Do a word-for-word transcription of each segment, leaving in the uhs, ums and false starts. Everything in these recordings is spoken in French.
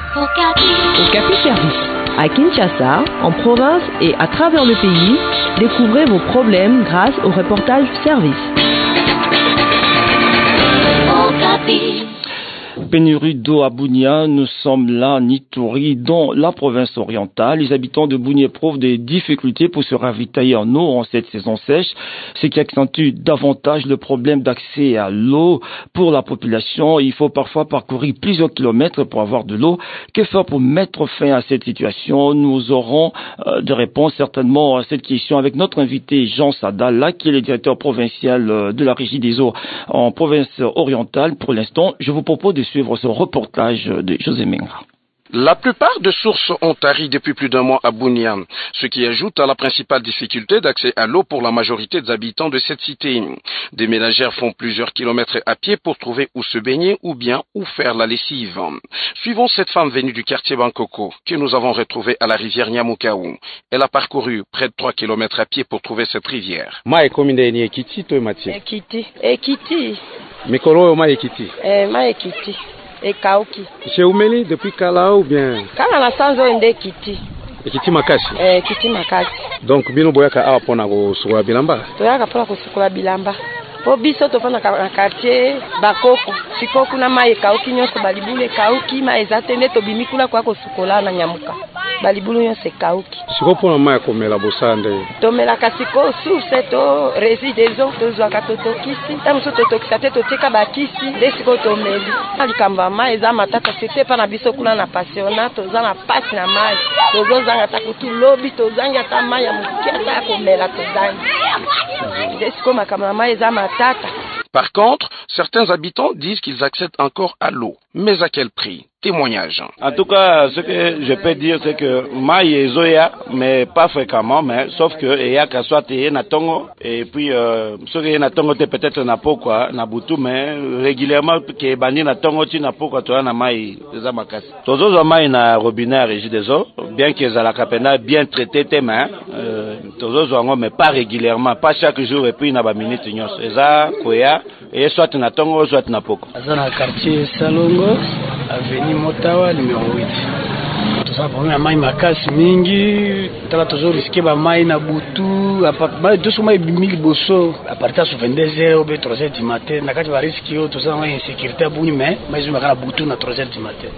Okapi Service. À Kinshasa, en province et à travers le pays, découvrez vos problèmes grâce au reportage service. Okapi. Pénurie d'eau à Bunia, nous sommes là en Ituri, dans la province orientale. Les habitants de Bunia éprouvent des difficultés pour se ravitailler en eau en cette saison sèche, ce qui accentue davantage le problème d'accès à l'eau pour la population. Il faut parfois parcourir plusieurs kilomètres pour avoir de l'eau. Que faire pour mettre fin à cette situation? Nous aurons euh, des réponses certainement à cette question avec notre invité Jean Sadala, qui est le directeur provincial euh, de la Régie des eaux en province orientale. Pour l'instant, je vous propose de suivre ce reportage de José Menga. La plupart des sources ont tari depuis plus d'un mois à Bunia, ce qui ajoute à la principale difficulté d'accès à l'eau pour la majorité des habitants de cette cité. Des ménagères font plusieurs kilomètres à pied pour trouver où se baigner ou bien où faire la lessive. Suivons cette femme venue du quartier Bankoko, que nous avons retrouvée à la rivière Nyamukaou. Elle a parcouru près de trois kilomètres à pied pour trouver cette rivière. Ma ekominde ni Ekiti to Mathieu. Ekiti, Ekiti. Mikolo ma Ekiti. Eh ma Ekiti. Et Kauki. Chez Oumeli depuis Kala ou bien? Kala na sanzo ende Kiti. Ekiti Makashi. Eh Kiti Makashi. Donc bino boyaka awa pona ko sukula bilamba. Toyaka pona ko sukula bilamba. Po biso to fana na quartier Bakoko. Sikoku na mai Kauki nyonso balibule Kauki ma ezatende to bimikula kwa ko sukola na Nyamuka. Balibulu nyonso Kauki. Siko pona mai ko mela bosande. To mela kasiko source to résidezo to zwaka to tokisi. Tamuso to tokisa te to tika bakisi desiko to meli. Alikamba mai za matata c'était pas na biso kuna na passiona to za na pasi na mai. To zo zanga takutu lobby to zanga ta mai ya mukiata ko mela to zanga. Desiko makama mai za matata. Par contre, certains habitants disent qu'ils accèdent encore à l'eau. Mais à quel prix? Témoignage. En tout cas, ce que je peux dire, c'est que maï et zoya, mais pas fréquemment, mais sauf que il y a qu'à soit et na tongo et puis euh, ce que na tongo peut-être na pourquoi na butu, mais régulièrement que bani na tongo tu na pourquoi toi na maï za makasi. Tozo zo maï na robinet Régie des eaux, bien que za la capena bien traité tes mains, euh, tozo zo ngo mais pas régulièrement, pas chaque jour et puis na ba minute nyos. Eza koya et soit na tongo soit na pourquoi. Azana quartier Salongo, avenue Motawa numéro huit. Toza problème ya mai makasi mingi, tala tozo risquer ba mai na butu, apa deux sous mai mille bosso à partir de vingt-deux heures ou trois heures du matin, na kati ba risque yo toza mai insécurité buni mais mais zo makana butu na trois heures du matin.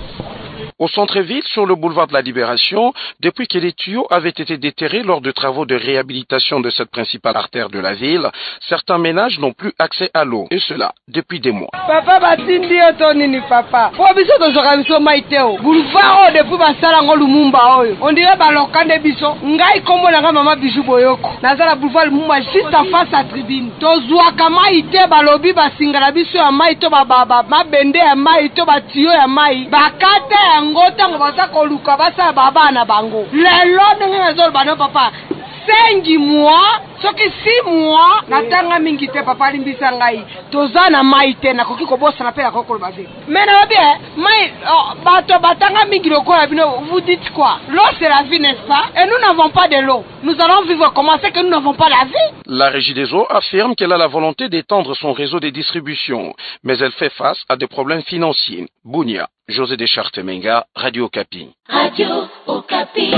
Au centre-ville, sur le boulevard de la Libération, depuis que les tuyaux avaient été déterrés lors de travaux de réhabilitation de cette principale artère de la ville, certains ménages n'ont plus accès à l'eau, et cela depuis des mois. Papa batindi otonini papa. Po biso tozoka biso maiteo. Boulevard depuis basala ngo Lumumba oyo. On dirait balokande biso. Ngai kombo na mama Bijou Boyoko. Nazala boulevard Lumumba juste en face à tribune. Tozwaka maite balobi basingala biso ya maito bababa. Mabende ya maito batio ya mai. Bakate ngota ngobasa koluka basa baba na bango lelo ndenge nazolo bano papa cinq mois soki six mois natanga mingi te papa limbisa ngai toza na mai te nakoki kobosa na pela kokolo baze mais na bien mai bato batanga mingi lokola bino vous dites quoi? L'eau c'est la vie, n'est-ce pas? Et nous n'avons pas de l'eau, nous allons vivre comment? C'est que nous n'avons pas la vie. La Régie des eaux affirme qu'elle a la volonté d'étendre son réseau de distribution, mais elle fait face à des problèmes financiers. Bunia, José Deschartes-Menga, Radio Okapi. Radio Okapi.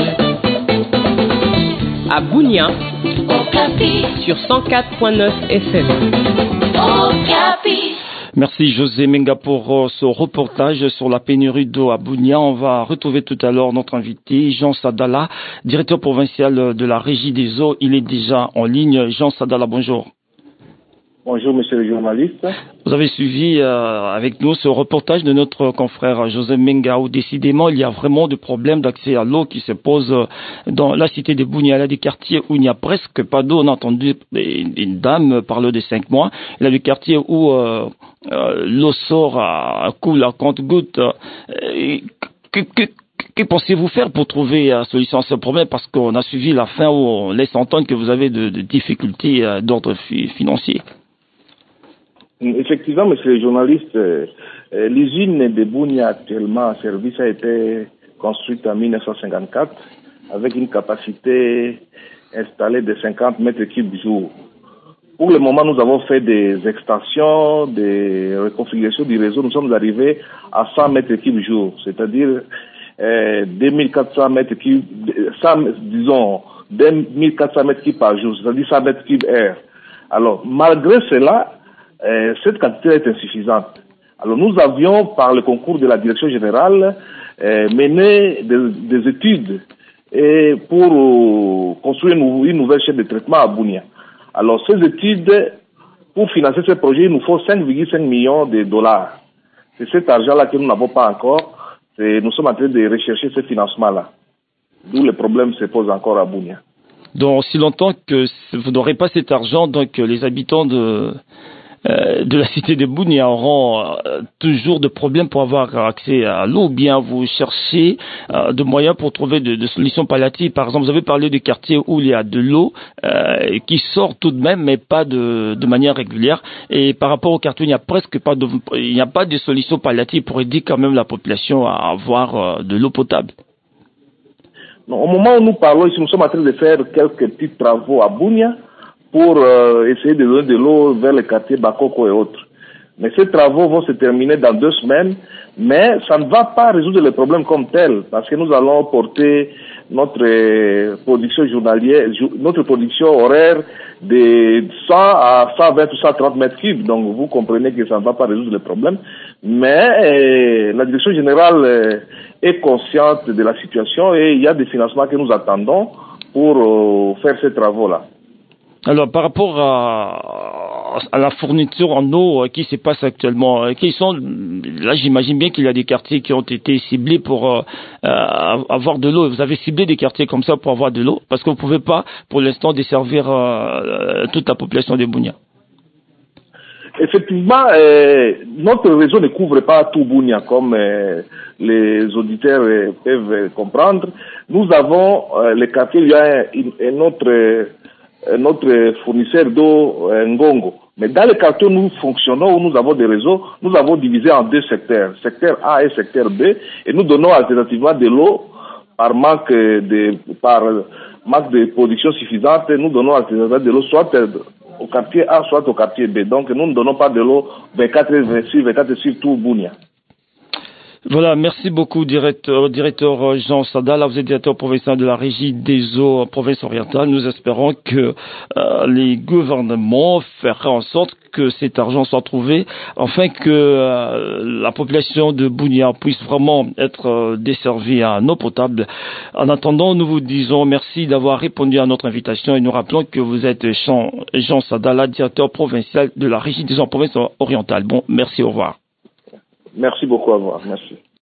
À Bunia, Okapi. Sur cent quatre point neuf F M. Okapi. Merci José Menga pour ce reportage sur la pénurie d'eau à Bunia. On va retrouver tout à l'heure notre invité, Jean Sadala, directeur provincial de la Régie des eaux. Il est déjà en ligne. Jean Sadala, bonjour. Bonjour, monsieur le journaliste. Vous avez suivi euh, avec nous ce reportage de notre confrère José Menga où décidément il y a vraiment des problèmes d'accès à l'eau qui se posent dans la cité de Bunia. Il y a des quartiers où il n'y a presque pas d'eau. On a entendu une dame parler de cinq mois. Il y a des quartiers où euh, euh, l'eau sort à coule à compte-gouttes. Euh, que, que, que pensez-vous faire pour trouver la solution à ce problème? Parce qu'on a suivi la fin où on laisse entendre que vous avez de, de difficultés euh, d'ordre fi- financier. Effectivement, monsieur le journaliste, euh, l'usine de Bunia actuellement en service a été construite en mille neuf cent cinquante-quatre avec une capacité installée de cinquante mètres cubes jour. Pour le moment, nous avons fait des extensions, des reconfigurations du réseau. Nous sommes arrivés à cent mètres cubes jour, c'est-à-dire euh, deux mille quatre cents mètres cubes, cent, disons, deux mille quatre cents mètres cubes par jour, c'est-à-dire cent mètres cubes heure. Alors, malgré cela, euh, cette quantité est insuffisante. Alors, nous avions, par le concours de la direction générale, euh, mené des, des études et pour euh, construire une, une nouvelle chaîne de traitement à Bunia. Alors, ces études, pour financer ce projet, il nous faut cinq virgule cinq millions de dollars. C'est cet argent-là que nous n'avons pas encore. C'est, nous sommes en train de rechercher ce financement-là. D'où le problème se pose encore à Bunia. Donc, aussi longtemps que vous n'aurez pas cet argent, donc les habitants de, euh, de la cité de Bunia auront euh, toujours de problèmes pour avoir accès à l'eau, ou bien vous cherchez euh, de moyens pour trouver de, de solutions palliatives. Par exemple, vous avez parlé de quartiers où il y a de l'eau euh, qui sort tout de même, mais pas de, de manière régulière. Et par rapport aux quartiers, il n'y a presque pas de, il n'y a pas de solutions palliatives pour aider quand même la population à avoir euh, de l'eau potable. Non, au moment où nous parlons ici, nous sommes en train de faire quelques petits travaux à Bunia pour euh, essayer de donner de l'eau vers les quartiers Bakoko et autres. Mais ces travaux vont se terminer dans deux semaines, mais ça ne va pas résoudre les problèmes comme tel, parce que nous allons porter notre euh, production journalière, notre production horaire de cent à cent vingt ou cent trente mètres cubes. Donc vous comprenez que ça ne va pas résoudre les problèmes. Mais euh, la direction générale euh, est consciente de la situation et il y a des financements que nous attendons pour euh, faire ces travaux-là. Alors, par rapport à, à la fourniture en eau euh, qui se passe actuellement, euh, qui sont, là, j'imagine bien qu'il y a des quartiers qui ont été ciblés pour euh, euh, avoir de l'eau. Vous avez ciblé des quartiers comme ça pour avoir de l'eau, parce que vous ne pouvez pas, pour l'instant, desservir euh, toute la population de Bunia. Effectivement, euh, notre réseau ne couvre pas tout Bunia, comme euh, les auditeurs euh, peuvent comprendre. Nous avons euh, les quartiers, il y a un, un autre... Euh, notre fournisseur d'eau Ngongo. Mais dans les quartiers où nous fonctionnons, où nous avons des réseaux, nous avons divisé en deux secteurs, secteur A et secteur B, et nous donnons alternativement de l'eau par manque de, par manque de production suffisante, nous donnons alternativement de l'eau soit au quartier A, soit au quartier B. Donc nous ne donnons pas de l'eau vingt-quatre heures sur vingt-quatre sur tout Bunia. Voilà, merci beaucoup, directeur, directeur Jean Sadala. Vous êtes directeur provincial de la régie des eaux province orientale. Nous espérons que euh, les gouvernements feront en sorte que cet argent soit trouvé, afin que euh, la population de Bunia puisse vraiment être euh, desservie à eau potable. En attendant, nous vous disons merci d'avoir répondu à notre invitation et nous rappelons que vous êtes Jean, Jean Sadala, directeur provincial de la régie des eaux province orientale. Bon, merci, au revoir. Merci beaucoup à vous. Merci.